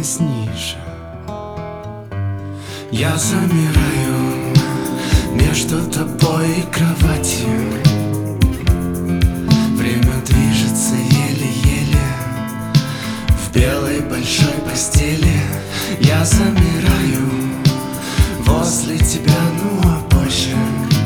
становилась ниже. Я замираю между тобой и кроватью. Время движется еле-еле в белой большой постели. Я замираю возле тебя, ну а позже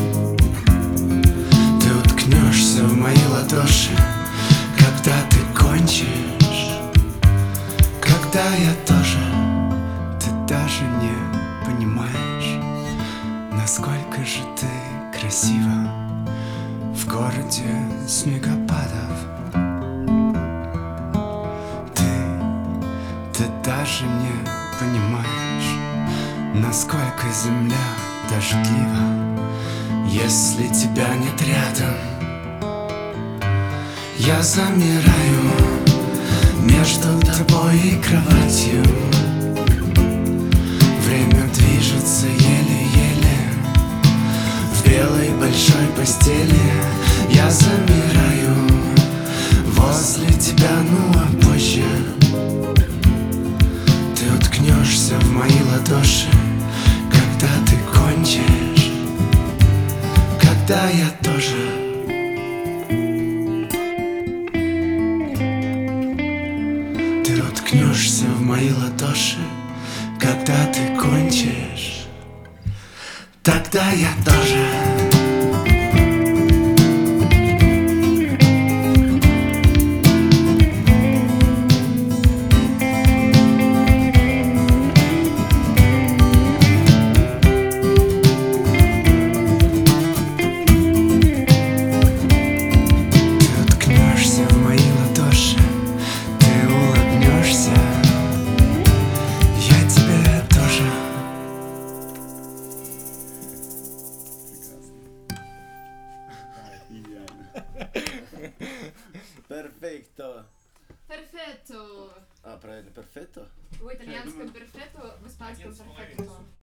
ты уткнешься в мои ладоши, когда ты кончишь, когда я тоже. Ты даже не понимаешь, насколько же ты красива в городе снегопадов. Ты даже не понимаешь, насколько земля дождлива, если тебя нет рядом. Я замираю между тобой и кроватью. Время движется еле-еле в белой большой постели. Я замираю возле тебя, ну а позже ты уткнешься в мои ладоши, когда ты кончишь, когда я тоже. Ты уткнешься в мои ладоши, когда ты кончишь, тогда я тоже. Perfetto. Perfetto. Правильно, perfetto? В итальянском перфетто, в испанском перфетто.